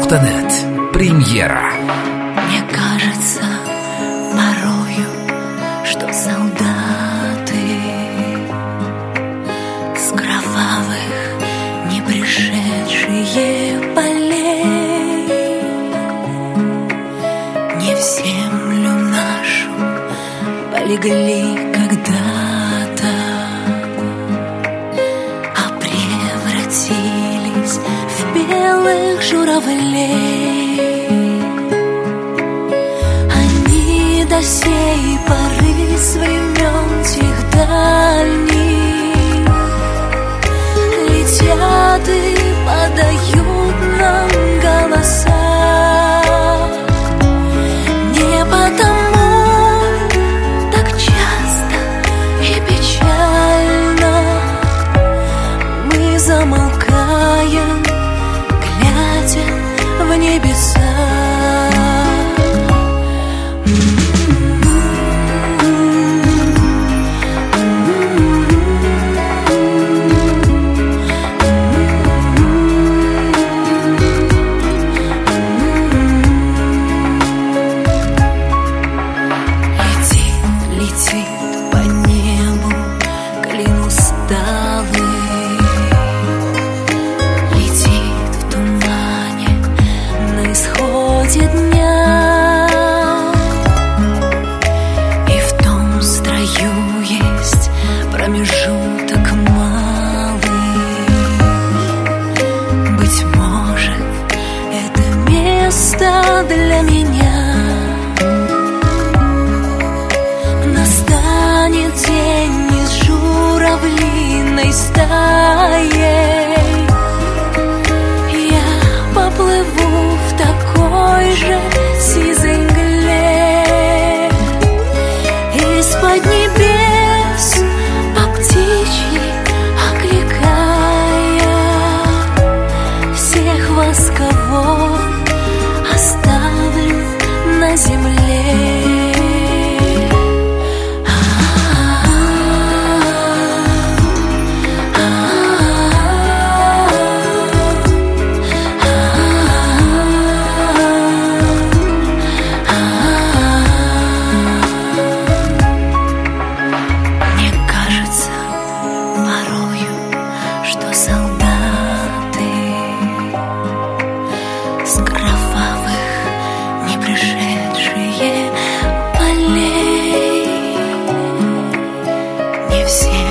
Радиовоз.нет. Премьера. Мне кажется порою, что солдаты с кровавых не пришедшие полей не в землю нашу полегли когда-то, а превратились в белых журавлей. Они до сей поры с времен тех дальних летят и подают нам голоса. Не потому так часто и печально мы замолкаем, глядя в небеса. Промежуток малый, быть может, это место для меня. Настанет день из журавлиной стаей, я поплыву в такой же сизой мгле из-под небес, кого оставлю на земле. Мне кажется порою, что солдаты с кровавых не пришедшие полей не все